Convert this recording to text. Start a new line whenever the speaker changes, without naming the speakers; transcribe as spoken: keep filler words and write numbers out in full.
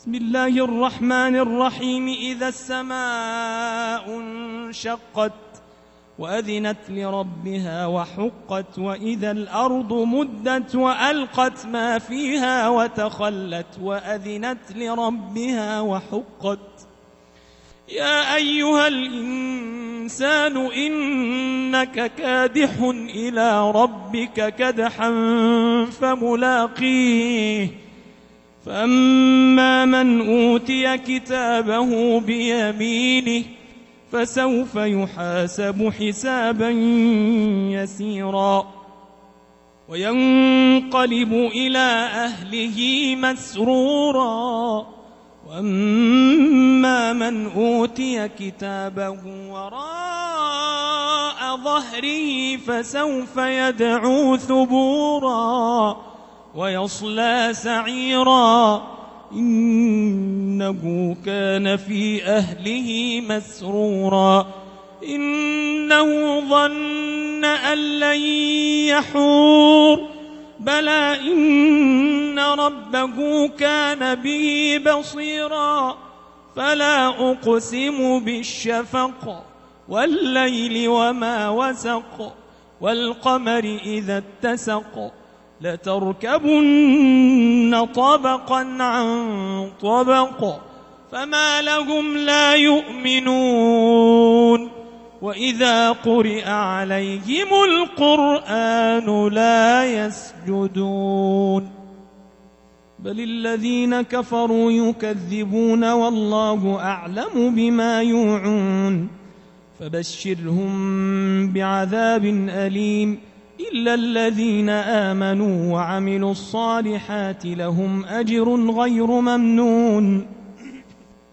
بسم الله الرحمن الرحيم. إذا السماء انشقت وأذنت لربها وحقت، وإذا الأرض مدت وألقت ما فيها وتخلت وأذنت لربها وحقت. يا أيها الإنسان إنك كادح إلى ربك كدحا فملاقيه، فأما من أوتي كتابه بيمينه فسوف يحاسب حسابا يسيرا وينقلب إلى أهله مسرورا. وأما من أوتي كتابه وراء ظهره فسوف يدعو ثبورا ويصلى سعيرا، إنه كان في أهله مسرورا. إنه ظن أن لن يحور، بلى إن ربه كان به بصيرا. فلا أقسم بالشفق والليل وما وسق، والقمر إذا اتسق، لتركبن طبقا عن طبق، فما لهم لا يؤمنون. وإذا قرئ عليهم القرآن لا يسجدون، بل الذين كفروا يكذبون والله أعلم بما يوعون. فبشرهم بعذاب أليم إلا الذين آمنوا وعملوا الصالحات لهم أجر غير ممنون.